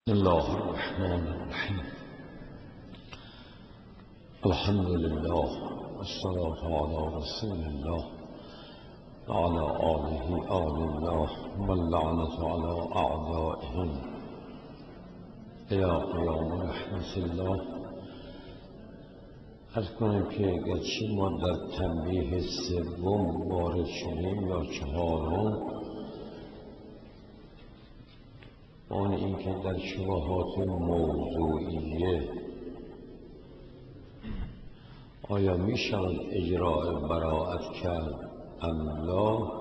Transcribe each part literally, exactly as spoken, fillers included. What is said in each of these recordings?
بسم الله الرحمن الرحیم. الحمد لله والصلاة على رسول الله وعلى آله آل الله واللعنة على أعدائهم إلى قیام رحمت الله. عرض کنم که گرچه ما در تنبیه سوم وارد شدیم یا چهارم، آن اینکه در شبهات موضوعیه آیا می شود اجراء براءت کرد ام لا؟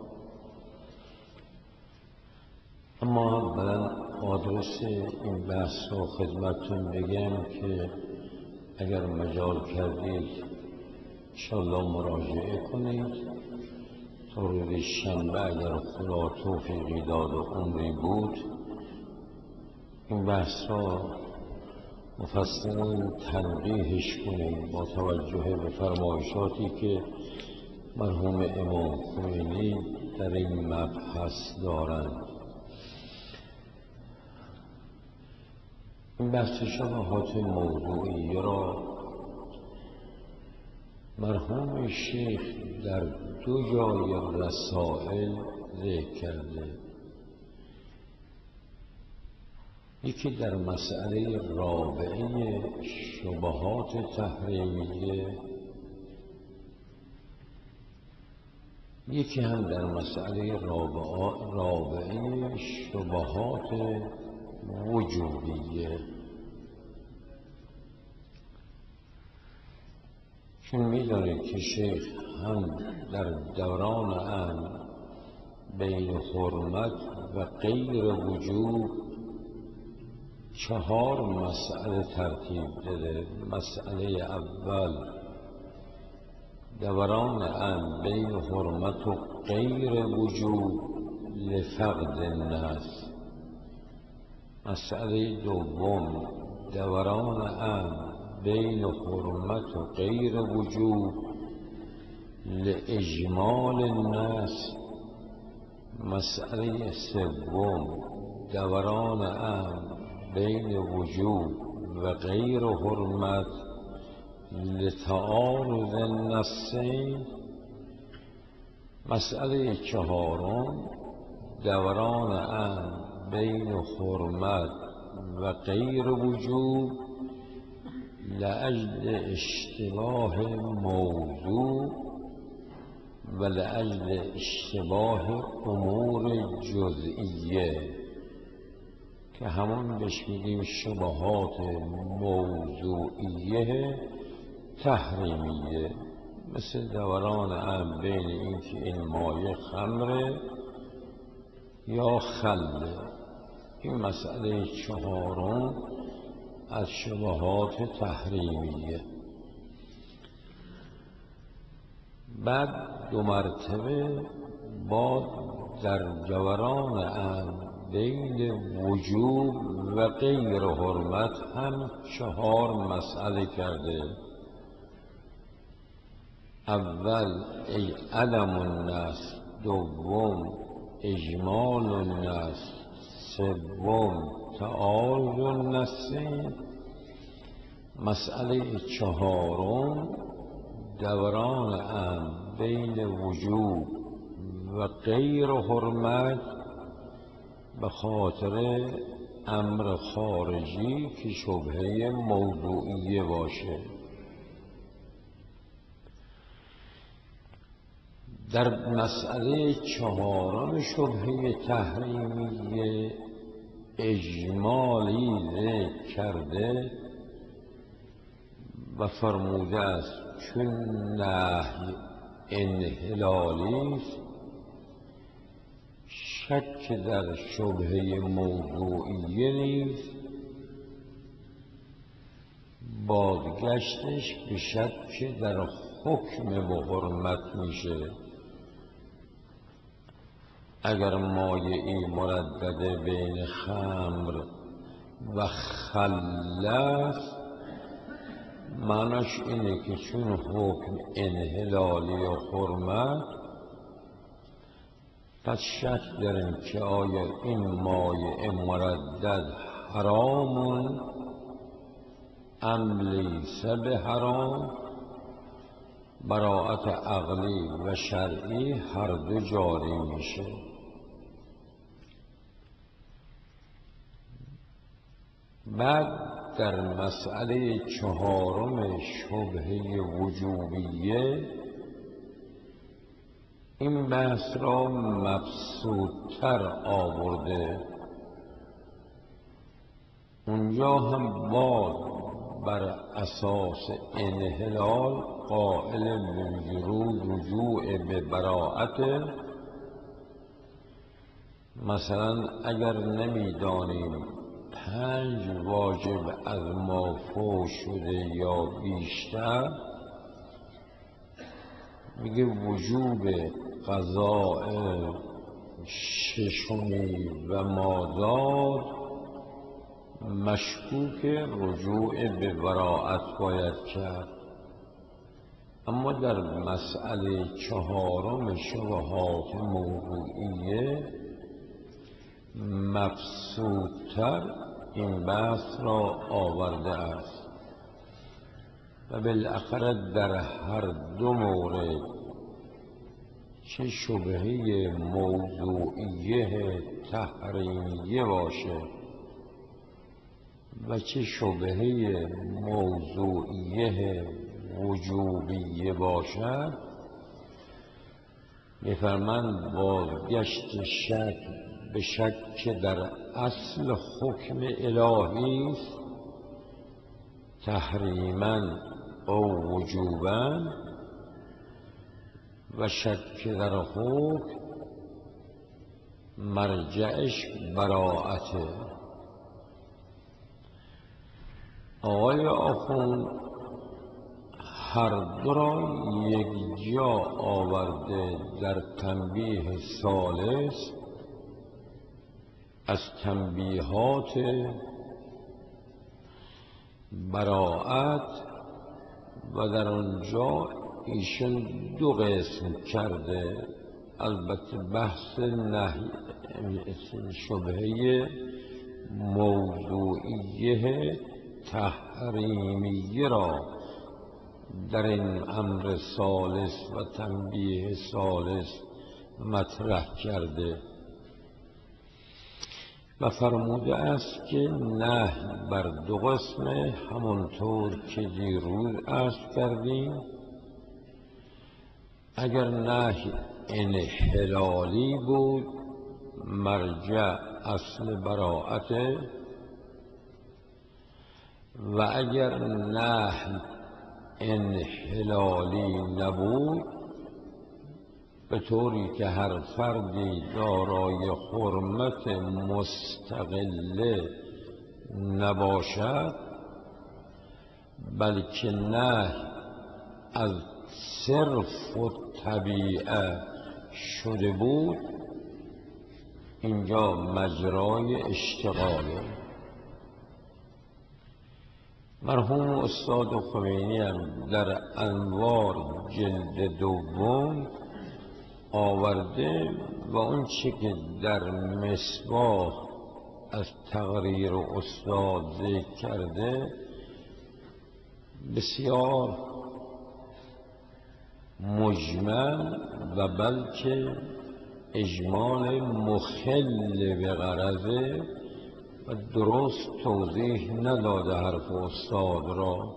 اما اولا آدرس این بحث رو خدمتتون بگم که اگر مجال کردید انشاءالله مراجعه کنید. تا روز شنبه اگر خدا توفیقی داد و عمری بود این بحث را مفصلا تنبیهش کنیم با توجه به فرمایشاتی که مرحوم امام خمینی در این مبحث دارند. این بحث شبهات موضوعی را مرحوم شیخ در دو جای رسائل ذکر کرده. یکی در مسئله رابعه شبهات تحریمیه، یکی هم در مسئله رابعه شبهات وجوبیه. چون می‌دانید که شیخ هم در دوران امن بین حرمت و غیر وجوب چهار مسئله ترتیب داده. مسئله اول دوران امن بین حرمت و غیر وجوب لفقد الناس. مسئله دوم دوران امن بین حرمت و غیر وجوب لاجمال الناس. مسئله سوم دوران امن بین وجوب و غیر حرمت لتعارض النصین. مسئله چهارم دوران امن بین حرمت و غیر وجوب لأجل اشتباه موضوع و لأجل اشتباه امور جزئیه که همون بهش میگیم شبهات موضوعیه تحریمیه، مثل دوران امن بین اینکه این مایه خمره یا خله. این مسئله چهارم از شبهات تحریمیه. بعد دو مرتبه با در دوران امن بین وجوب و غیر حرمت هم چهار مسئله کرده. اول ای عدم الناس، دوم اجمال الناس، سوم تعارض النصین. مسئله چهارم دوران امن بین وجوب و غیر حرمت به خاطر امر خارجی که شبهه موضوعیه باشه. در مسئله چهارم شبهه تحریمیه اجمالی ذکر کرده و فرموده است چون نهی انحلالی است شک در شبهه موضوعیه نیست، بازگشتش به شک در حکم و حرمت میشه. اگر مایعی مردده بین خمر و خله است معناش اینه که چون حکم انحلالی و حرمت، پس شک داریم که آیا این مایع مردد حرام ام لیس به حرام، براءت عقلی و شرعی هر دو جاری میشه. بعد در مسئله چهارم شبهه وجوبیه این بحث را مبسوط‌تر آورده. اونجا هم باز بر اساس انحلال قائل به رجوع به براءت. مثلا اگر نمیدانیم پنج واجب از ما فوت شده یا بیشتر، میگه وجوب قضاء ششمی و مازاد مشکوک رجوع به براءت باید کرد. اما در مسئله چهارم شبهات موضوعیه مبسوط‌تر این بحث را آورده است و بالاخره در هر دو مورد، چه شبهه موضوعیه تحریمیه باشه و چه شبهه موضوعیه وجوبیه باشد، می‌فرماند بازگشت شک به شک در اصل حکم الهی است، تحریما او وجوبا، و شک در حکم مرجعش براءته. آقای آخوند هر دو را یک جا آورده در تنبیه ثالث از تنبیهات براءت، و در آنجا ایشون دو قسم کرده. البته بحث نهی شبهه موضوعیه تحریمیه را در این امر ثالث و تنبیه ثالث مطرح کرده و فرموده است که نهی بر دو قسمه، همانطور که دیروز عرض کردیم. اگر نهی انحلالی بود مرجع اصل براءته، و اگر نهی انحلالی نبود به طوری که هر فردی دارای حرمت مستقله نباشد، بلکه نهی از صرف و طبیعه شده بود، اینجا مجرای اشتغاله. مرحوم استاد خمینی هم در انوار جلد دوم آورده و اون چه که در مصباح از تقریر استاد ذکر کرده بسیار مجمل و بلکه اجمال مخل به غرضه و درست توضیح نداده حرف استاد را.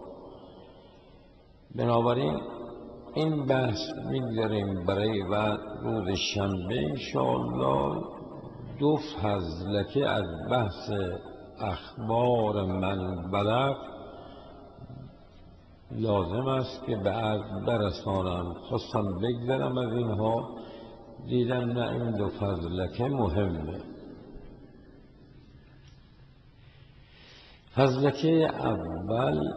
بنابراین این بحث می‌گذاریم برای بعد روز شنبه انشاءالله. دو فضلکه از بحث اخبار من بلغ لازم است که به عرض برسانم. خواستم بگذرم از اینها، دیدم نه این دو فضلکه مهمه. فضلکه اول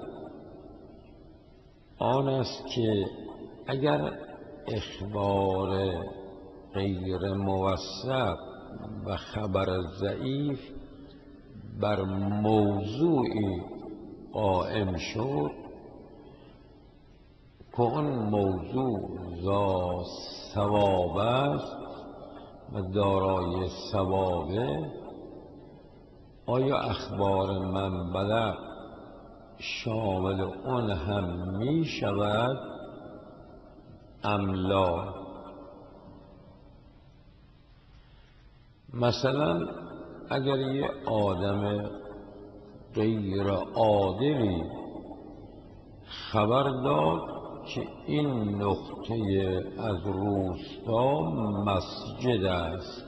آن است که اگر اخبار غیر موثق و خبر ضعیف بر موضوعی قائم شد که اون موضوع ذا ثواب است و دارای ثوابه، آیا اخبار من بلغ شامل اون هم می شود ام لا؟ مثلا اگر یه آدم غیر عادلی خبر داد که این نقطه از روستا مسجد است،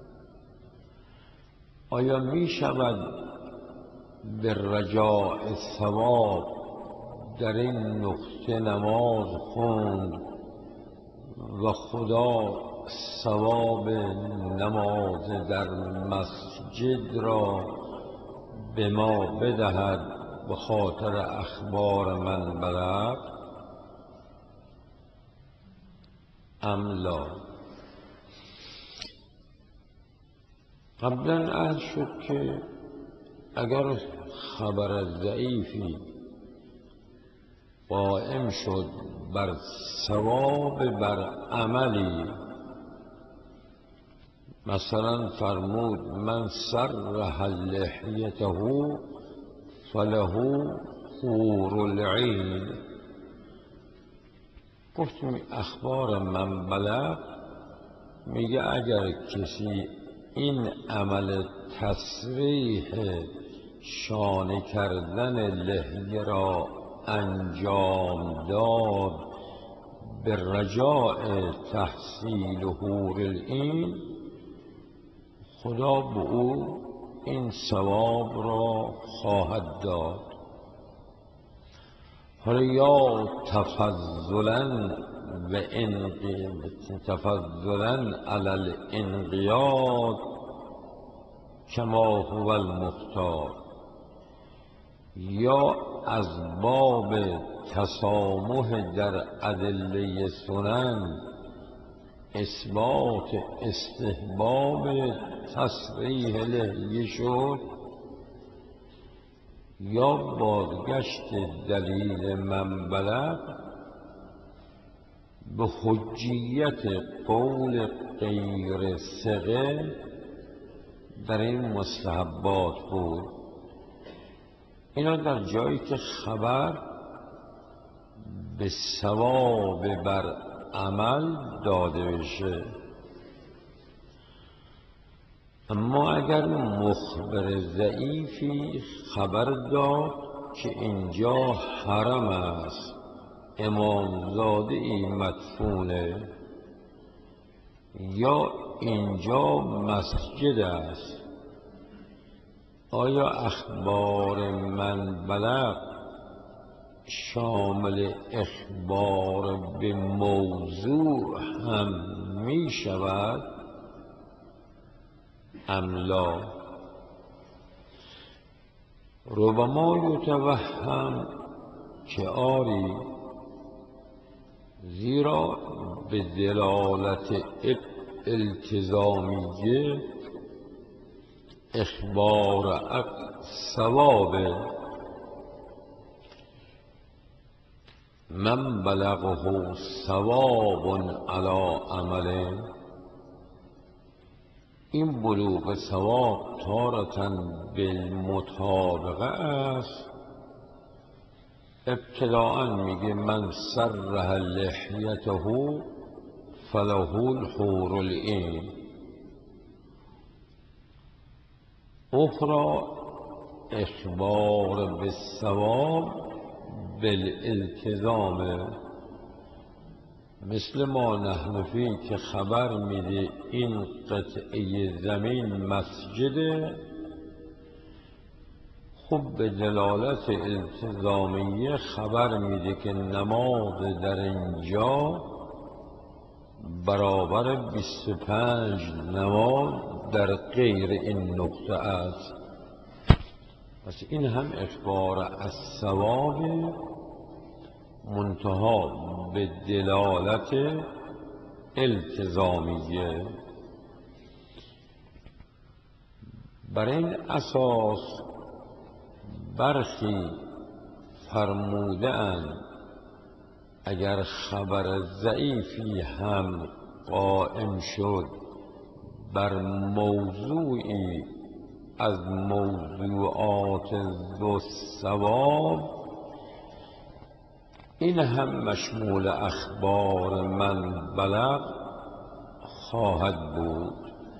آیا می شود به رجاء ثواب در این نقطه نماز خوند و خدا ثواب نماز در مسجد را به ما بدهد به خاطر اخبار من بلغ ام لا؟ قبلا عرض شد که اگر خبر ضعیفی قائم شد بر ثواب بر عملی، مثلا فرمود من سرح لحیته فله حور العین، گفتیم اخبار من بلغ میگه اگر کسی این عمل تصریح شانه کردن لحیه را انجام داد به رجاء تحصیل حور العین، خدا به او این ثواب را خواهد داد. حالا یا تفضلا و تفضلا علی الانقیاد کما هو المختار، یا از باب تسامح در ادله سنن اثبات استحباب تصریح لحیه شد، یا بازگشت دلیل من بلغ به حجیت قول غیر ثقه در این مستحبات بود. اینا در جایی که خبر به ثواب بر عمل داده بشه. اما اگر مخبر ضعیفی خبر داد که اینجا حرم است، امامزاده ای مدفونه، یا اینجا مسجد است، آیا اخبار من بلغ شامل اخبار به موضوع هم می شود ام لا؟ ربما یتوهم که آری، زیرا به دلالت التزامیه اخبار ثواب من بلغه ثواب علی عمله، این بلوغ ثواب تارة بالمطابقه است. ابتداء میگه من سرح لحیته فله الحور العین، اخرى اخبار بالثواب بالالتزام، مثل ما نحنفی که خبر میده این قطعه زمین مسجده، خب به دلالت التزامیه خبر میده که نماز در اینجا برابر بیست و پنج نماز در غیر این نقطه است. پس این هم اخبار از ثواب منتها به دلالت التزامیه. بر این اساس برخی فرموده اند اگر خبر ضعیفی هم قائم شد بر موضوعی از موضوعات ذو ثواب، این هم مشمول اخبار من بلغ خواهد بود.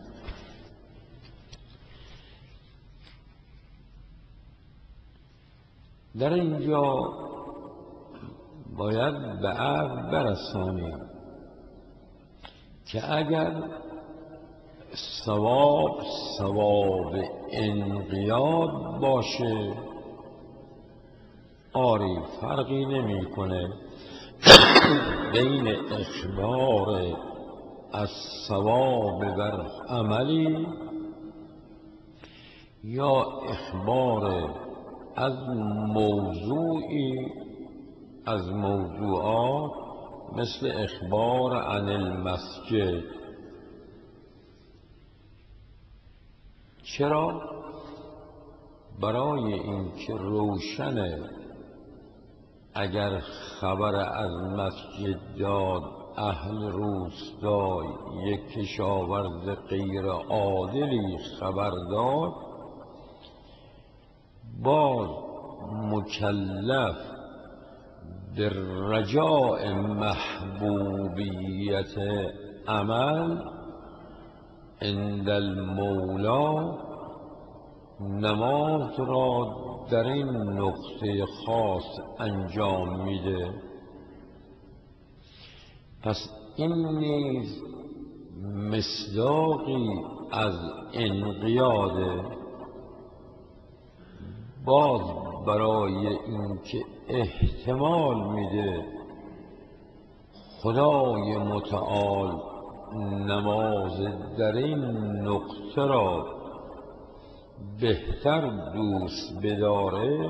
در اینجا باید به عقل برسانیم که اگر ثواب ثواب انقیاد باشه، آری فرقی نمیکنه بین اخبار از ثواب بر عملی یا اخبار از موضوعی از موضوعات مثل اخبار عن المسجد. چرا؟ برای اینکه روشنه اگر خبر از مسجد داد اهل روستای یک کشاورز غیر عادلی خبر داد، باز مکلف در رجاء محبوبیت عمل عند المولا نماز را در این نقطه خاص انجام میده. پس این نیز مصداقی از انقیاده. باز برای اینکه احتمال میده خدای متعال نماز در این نقطه را بهتر دوست بداره،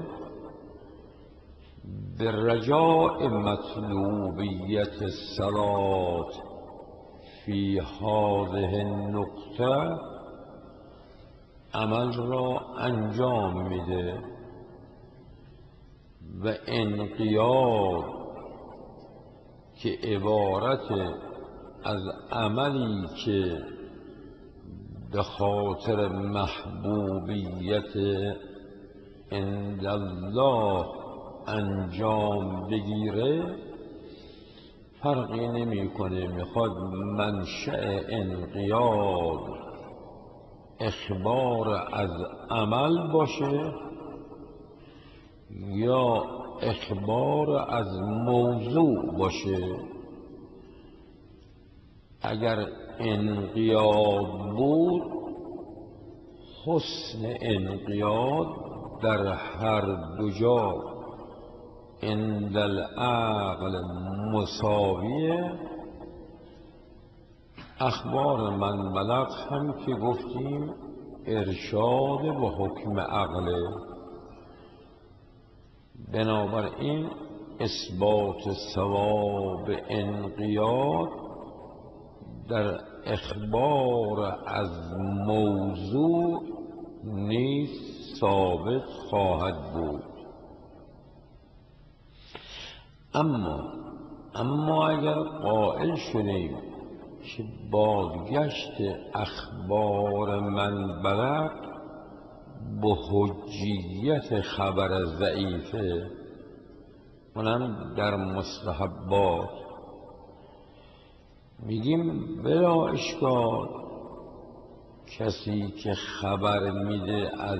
به رجاء مطلوبیت الصلاة فی هذه النقطه عمل را انجام میده. و انقیاد که عبارت از عملی که به خاطر محبوبیت عند الله انجام بگیره، فرقی نمیکنه میخواد منشأ انقیاد اخبار از عمل باشه یا اخبار از موضوع باشه. اگر انقیاد بود، حسن انقیاد در هر دو جا عند العقل مساویه. اخبار من بلغ هم که گفتیم ارشاد به حکم عقله، بنابراین اثبات ثواب انقیاد در اخبار از موضوع نیز ثابت خواهد بود. اما اما اگر قائل شدیم که بازگشت اخبار من بلغ به حجیت خبر ضعیفه، اونم در مستحبات، میگیم بلا اشکال کسی که خبر میده از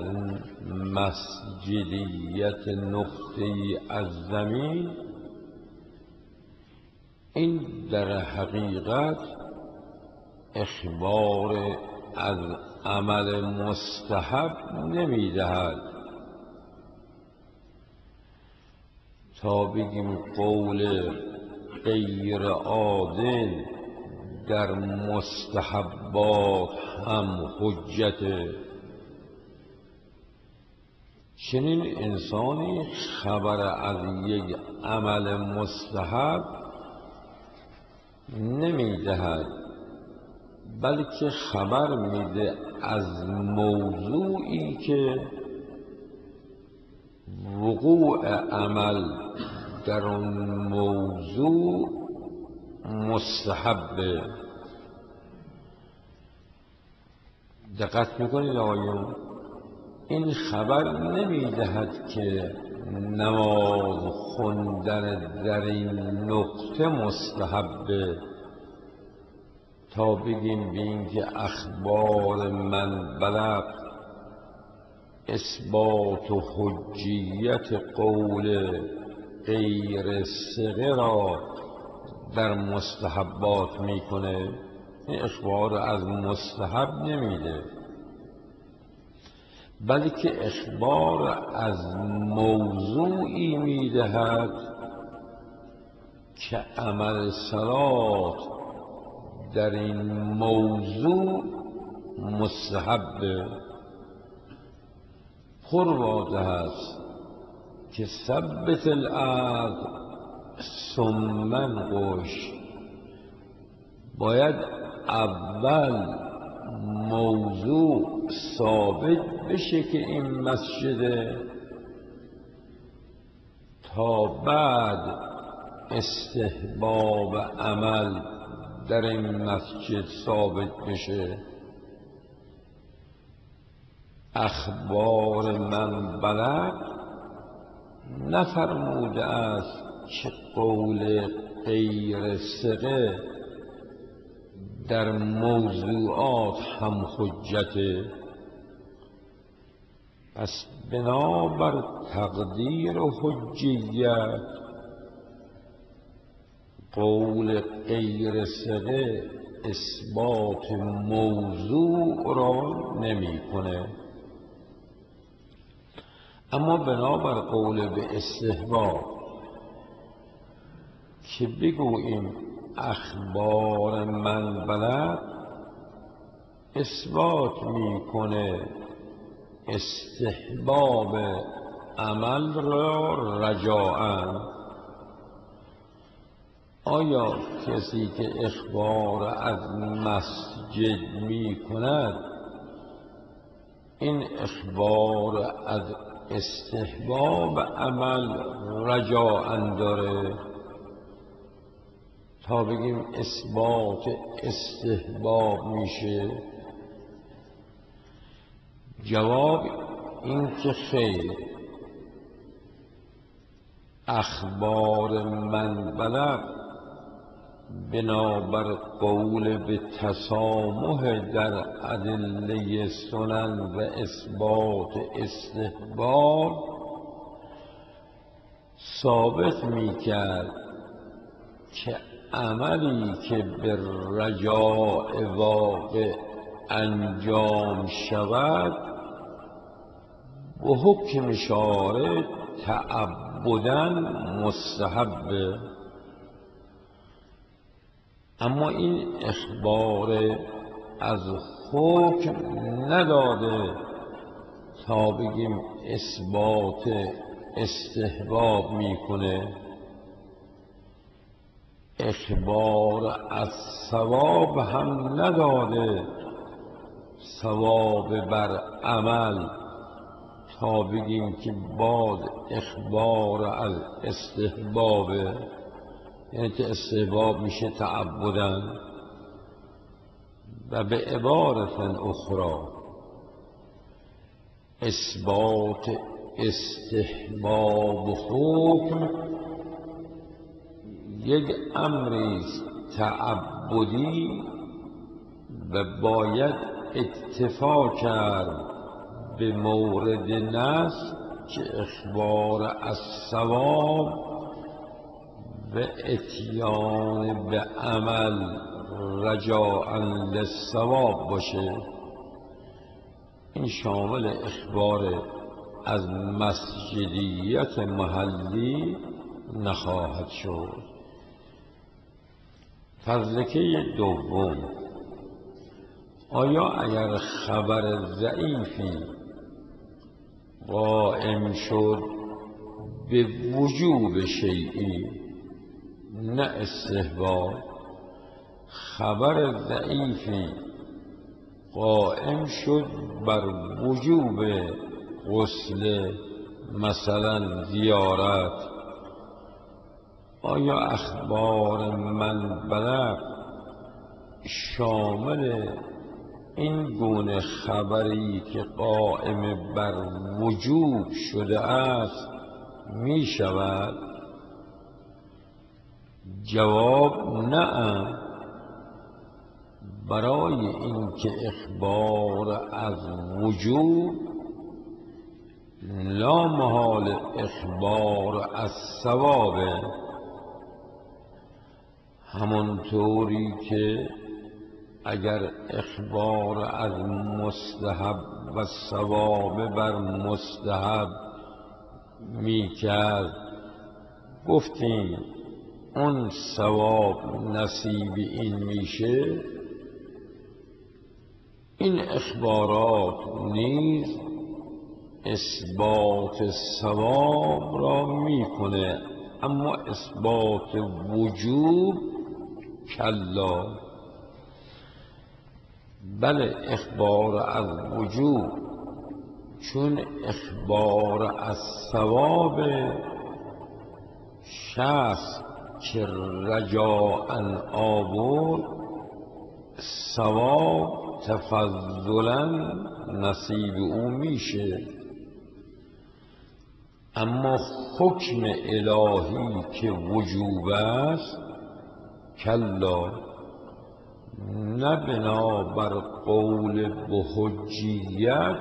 مسجدیت نقطه‌ای از زمین، این در حقیقت اخبار از عمل مستحب نمیدهد. تا بگیم قول غیر عادل در مستحبات هم حجته، چنین انسانی خبر از یک عمل مستحب نمیدهد، بلکه خبر میده از موضوعی که وقوع عمل در اون موضوع مستحبه. دقت میکنید آقایون؟ این خبر نمیدهد که نماز خوندن در این نقطه مستحبه، تا بگیم به این که اخبار من بلغ اثبات و حجیت قول غیر ثقه را در مستحبات میکنه. این اخبار از مستحب نمیده، بلکه اخبار از موضوعی میدهد که عمل صلات در این موضوع مستحبه. پر واضح است که ثبت الارض ثم انقش، باید اول موضوع ثابت بشه که این مسجده، تا بعد استحباب عمل در این مسجد ثابت بشه. اخبار من بلغ نفرموده است که قول غیر ثقه در موضوعات هم حجته. پس بنابر تقدیر و حجیت قول غیر ثقه اثبات موضوع را نمی کنه. اما بنابر قول به استحباب که بگوییم اخبار من بلغ اثبات میکنه استحباب عمل را رجاءً. آیا کسی که اخبار از مسجد می کند این اخبار از استحباب عمل رجاءً داره، تا بگیم اثبات استحباب میشه؟ جواب این که خیر. اخبار من بلغ بنابر قول به تسامح در ادله سنن و اثبات استحباب ثابت میکرد که عملی که به رجاء واقع انجام شود به حکم شارع تعبداً مستحبه. اما این اخبار از حکم نداده تا بگیم اثبات استحباب میکنه. اخبار از ثواب هم نداده ثواب بر عمل، تا بگیم که باز اخبار از استحبابه، یعنی که استحباب میشه تعبداً. و به عبارت اخرى اثبات استحباب حکم یک امری تعبدی و باید اکتفا کرد به مورد نص که اخبار از ثواب و اتیان به عمل رجاءً للثواب باشه. این شامل اخبار از مسجدیت محلی نخواهد شد. فضلکه دوم، آیا اگر خبر ضعیفی قائم شد به وجوب شیئی نه استحباب، خبر ضعیفی قائم شد بر وجوب غسل مثلا زیارت، آیا اخبار من بلغ شامل این گونه خبری که قائم بر وجوب شده است می شود؟ جواب نه. برای اینکه اخبار از وجوب لا محال اخبار از ثواب، همانطوری که اگر اخبار از مستحب و ثواب بر مستحب می کرد گفتیم اون ثواب نصیب این میشه، این اخبارات نیز اثبات ثواب را میکنه، اما اثبات وجوب کلا. بله اخبار از وجوب چون اخبار از ثواب، شخص که رجاء آورد ثواب تفضلا نصیب او میشه، اما حکم الهی که وجوب است کلا، نه بنابر قول به حجیت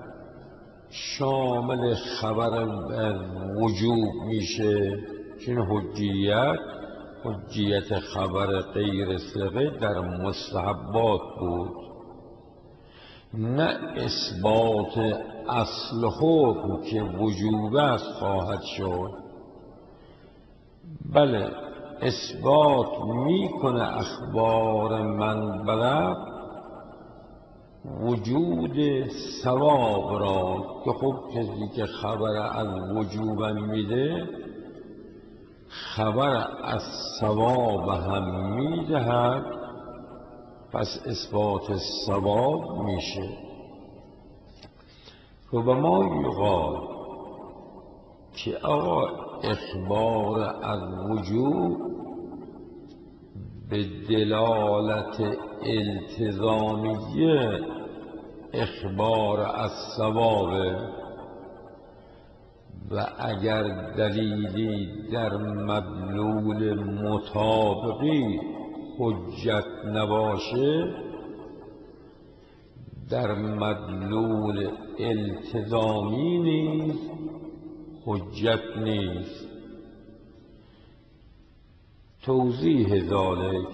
شامل خبر وجوب میشه، چون حجیت حجیت خبر غیر ثقه در مستحبات بود، نه اثبات اصل حکم که وجوب است خواهد شد. بله اثبات میکنه اخبار من بلغ وجود ثواب را، که خب کسی که خبر از وجوب میده خبر از ثواب هم میدهد، پس اثبات ثواب میشه. و به ما یقال که آقا اخبار از وجوب به دلالت التزامیه اخبار از ثوابه، و اگر دلیلی در مدلول مطابقی حجت نباشه در مدلول التزامی نیز حجت نیست. توضیح ذالک،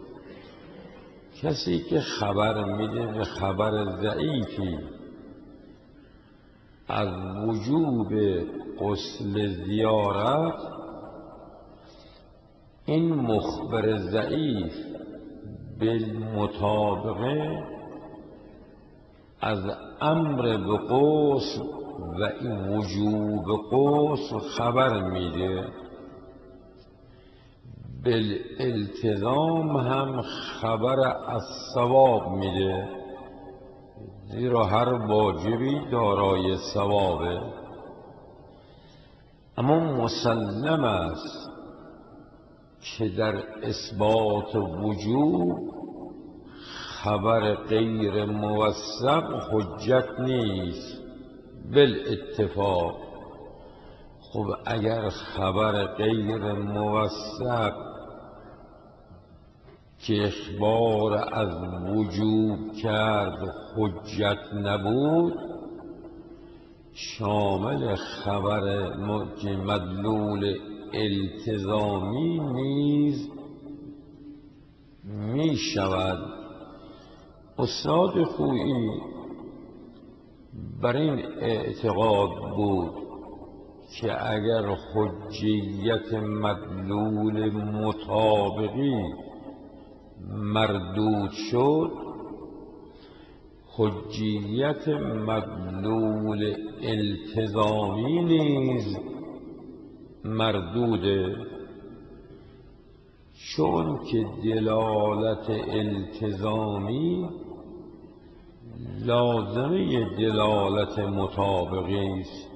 کسی که خبر میده به خبر ضعیفی از وجوب غسل زیارت، این مخبر ضعیف بالمطابقه از امر به غسل و این وجوب غسل خبر میده، بالالتزام هم خبر از ثواب میده، زیرا هر واجبی دارای ثوابه. اما مسلم است که در اثبات وجوب خبر غیر موثق حجت نیست بالاتفاق. خب اگر خبر غیر موثق که اخبار از وجوب کرد حجت نبود، شامل خبر مدلول التزامی نیز می شود. استاد خویی بر این اعتقاد بود که اگر حجیت مدلول مطابقی مردود شد، حجیت مدلول التزامی نیز مردوده، چون که دلالت التزامی لازمه دلالت مطابقی است.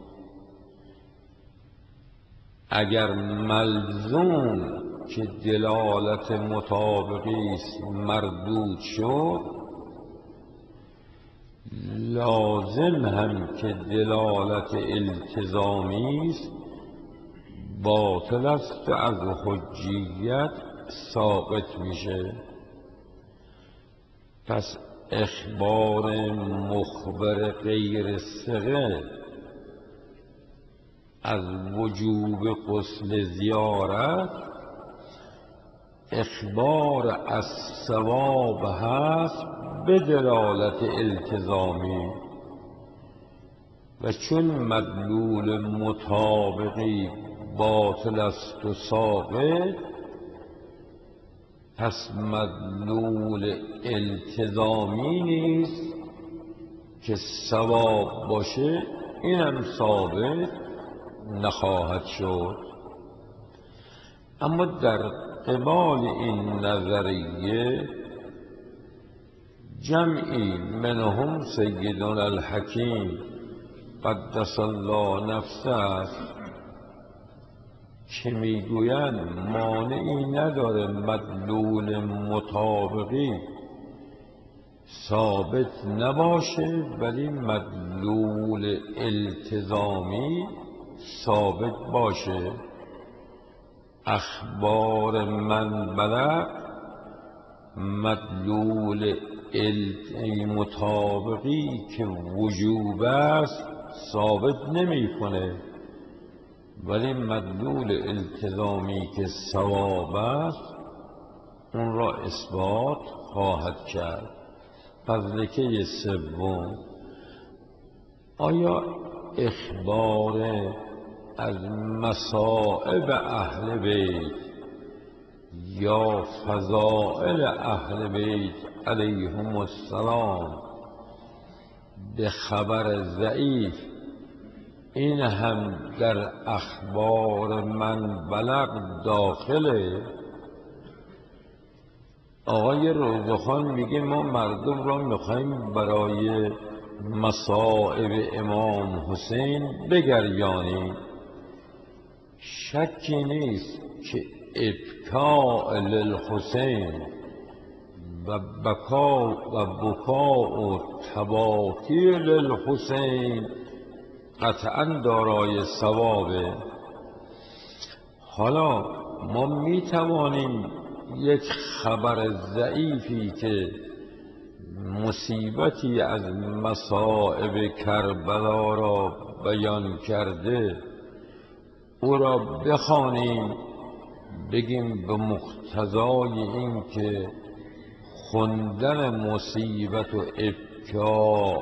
اگر ملزوم که دلالت مطابقی است مردود شد، لازم هم که دلالت التزامی است، باطل است و از حجیت ساقط میشه. پس اخبار مخبر غیر ثقه از وجوب غسل زیارت اخبار از ثواب هست به دلالت التزامی، و چون مدلول مطابقی باطل است و ساقط، پس مدلول التزامی نیست که ثواب باشه اینم ثابت نخواهد شد. اما در قبال این نظریه جمعی منهم سیدنا الحکیم قدس الله نفسه است که میگویند مانعی نداره مدلول مطابقی ثابت نباشه ولی مدلول التزامی ثابت باشه. اخبار من بلغ مدلول مطابقی که وجوب است ثابت نمی کنه، ولی مدلول التزامی که ثواب است اون را اثبات خواهد کرد. فضلکه سوم، آیا اخبار از مصائب اهل بیت یا فضائل اهل بیت علیهم السلام به خبر ضعیف این هم در اخبار من بلغ داخله؟ آقای روزخان میگه ما مردم را میخوایم برای مصائب امام حسین بگریانیم. شکی نیست که ابکاء للحسین و بکا و بکاء و تباکی للحسین قطعا دارای ثوابه. حالا ما می توانیم یک خبر ضعیفی که مصیبتی از مصائب کربلا را بیان کرده او را بخوانیم، بگیم به مقتضای این که خوندن مصیبت و ابکا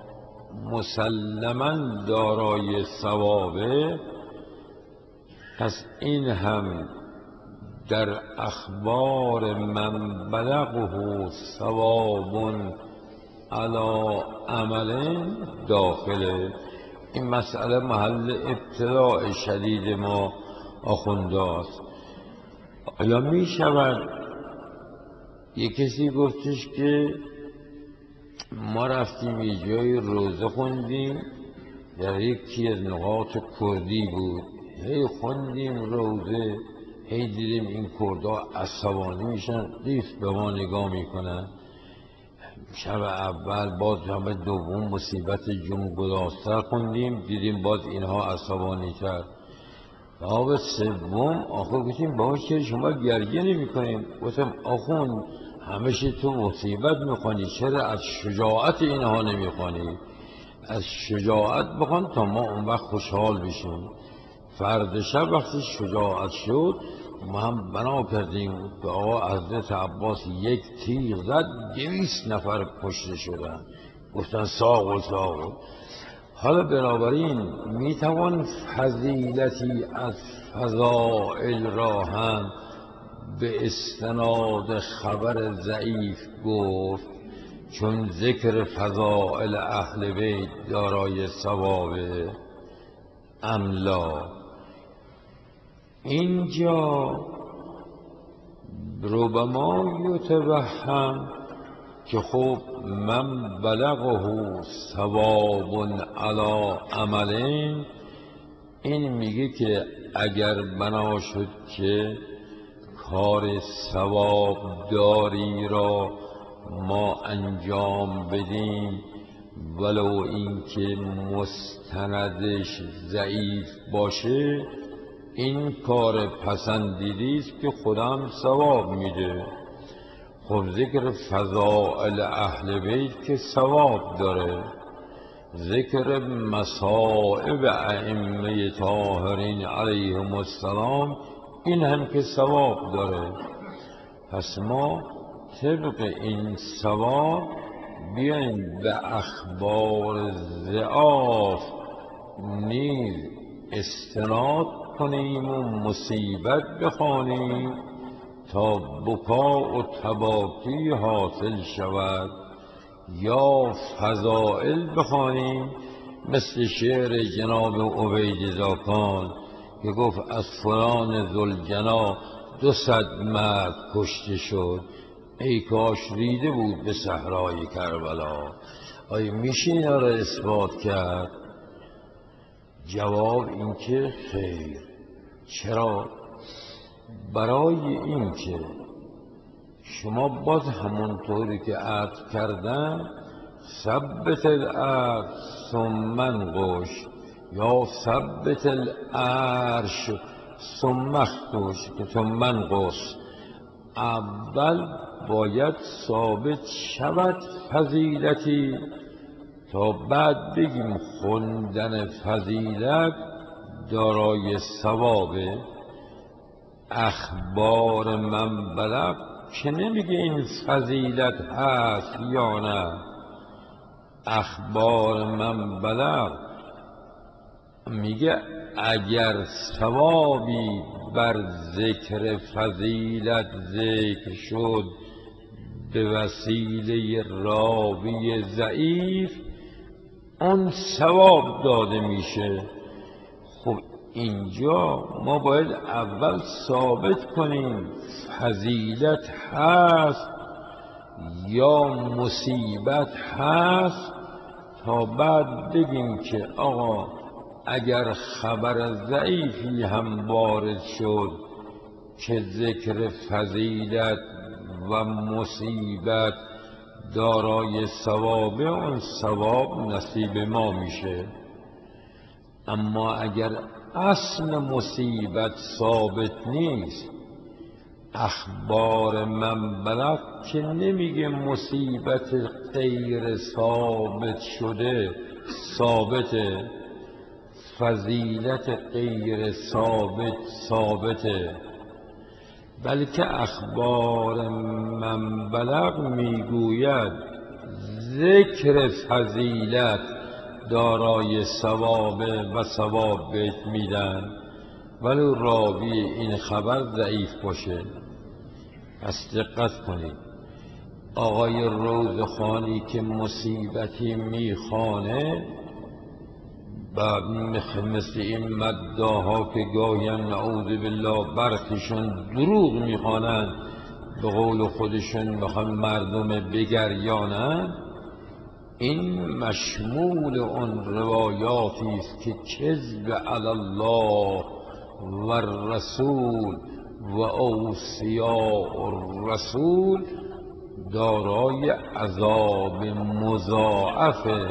مسلماً دارای ثوابه، پس این هم در اخبار من بلغه ثواب علی عمل داخله. این مسئله محل ابتلاء شدید ما آخونداست. آیا می شود یک کسی گفتش که ما رفتیم یه جای روزه خوندیم، در یکی از نقاط کردی بود، هی خوندیم روزه، هی دیدیم این کردها عصبانی میشن، دیف به ما نگاه میکنن. شب اول باز شب دوم مصیبت جون گداستر خوندیم، دیدیم باز اینها عصبانی تر. باب سوم آخر گفتیم باز چرا شما گریه نمی کنیم؟ گفتم آخون همیشه تو مصیبت میخوانی، چرا از شجاعت اینها نمیخوانی؟ از شجاعت بخوان تا ما اون وقت خوشحال بشیم. فرد شب وقتی شجاعت شد ما هم بنا کردیم که آقا حضرت عباس یک تیغ زد دویست نفر کشته شدن، گفتن ساق و ساق. حالا بنابراین میتوان فضیلتی از فضائل را هم به استناد خبر ضعیف گفت، چون ذکر فضائل اهل بیت دارای ثوابه املا. اینجا ربما یتوهم که خب من بلغه ثواب علی عملین، این میگه که اگر بنا شد که کار ثواب داری را ما انجام بدیم ولو اینکه مستندش ضعیف باشه، این کار پسندیدی است که خودم ثواب میده. خب ذکر فضائل اهل بیت که ثواب داره، ذکر مصائب ائمه طاهرین علیهم السلام این هم که ثواب داره. پس ما طبق این ثواب بیایم به اخبار ضعاف نیز استناد کنیم و مصیبت بخوانیم تا بکا و تباکی حاصل شود، یا فضائل بخوانیم مثل شعر جناب عبید زاکان که گفت از فلان ذوالجنا دو صد مرد کشته شد، ای کاش ریده بود به صحرای کربلا. آیا میشه اینا را اثبات کرد؟ جواب این که خیر. چرا؟ برای این که شما باز همونطوری که عرض کردم ثبت الارض ثم انقش یا ثبت العرش ثم اخدش که ثم انقص، اول باید ثابت شود فضیلتی تا بعد بگیم خوندن فضیلت دارای ثوابه. اخبار من بلغ که نمیگه این فضیلت هست یا نه، اخبار من بلغ میگه اگر ثوابی بر ذکر فضیلت ذکر شد به وسیله راوی ضعیف، اون ثواب داده میشه. خب اینجا ما باید اول ثابت کنیم فضیلت هست یا مصیبت هست تا بعد بگیم که آقا اگر خبر ضعیفی هم وارد شد که ذکر فضیلت و مصیبت دارای ثوابه، اون ثواب نصیب ما میشه. اما اگر اصل مصیبت ثابت نیست، اخبار من بلغ که نمیگه مصیبت غیر ثابت شده ثابته، فضیلت غیر ثابت ثابته، بلکه اخبار من بلغ میگوید ذکر فضیلت دارای ثواب و ثواب بهت میدن ولو راوی این خبر ضعیف باشه. پس دقت کنید، آقای روزخانی که مصیبتی میخوانه و مثل این مداها که گاهی نعوذ بالله برخیشون دروغ میخوانند، به قول خودشون میخوان مردم بگریانند، این مشمول اون روایاتی است که کذب علی الله و الرسول و اوصیاء الرسول دارای عذاب مضاعفه.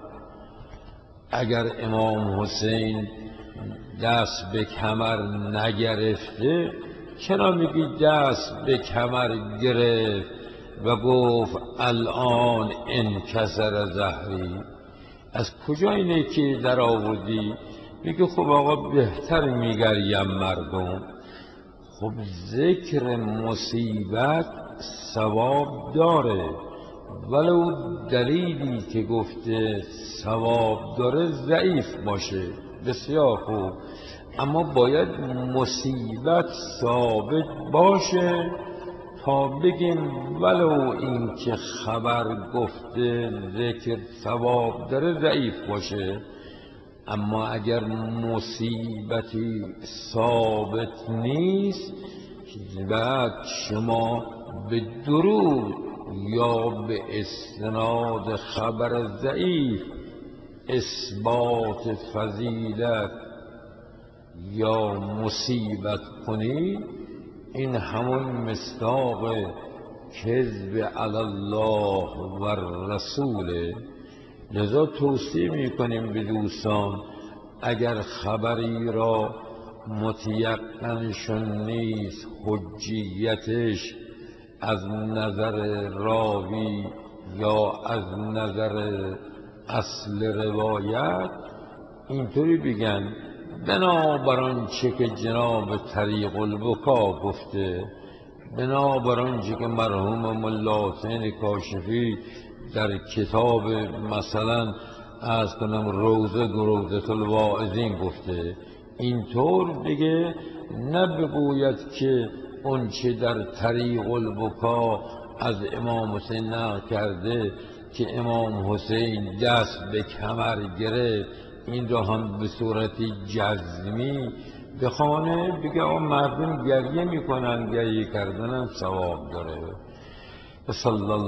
اگر امام حسین دست به کمر نگرفته، چرا میگی دست به کمر گرفت و گفت الان انکسر ظهری؟ از کجا اینه که در آوردی؟ میگه خب آقا بهتر میگریم مردم. خب ذکر مصیبت ثواب داره، ولو دلیلی که گفته ثواب داره ضعیف باشه. بسیار خوب، اما باید مصیبت ثابت باشه تا بگیم ولو این که خبر گفته ذکر ثواب داره ضعیف باشه. اما اگر مصیبتی ثابت نیست، بعد شما به دروغ یا به استناد خبر ضعیف اثبات فضیلت یا مصیبت کنید، این همون مصداق کذب علی الله و الرسول. لذا توصیه میکنیم به دوستان اگر خبری را متیقنشون نیست حجیتش از نظر راوی یا از نظر اصل روایت، اینطوری بگن بنابر آنچه که جناب طریق البکا گفته، بنابر آنچه که مرحوم ملا حسین کاشفی در کتاب مثلا از کنم روضه روضة الواعظین گفته، اینطور بگه، نه بگوید که اون چه در طریق البکا از امام حسین نقل کرده که امام حسین دست به کمر گرفت، این را هم به صورت جزمی بخوانه، بگه آن مردم گریه میکنن، گریه کردن هم ثواب داره. صلی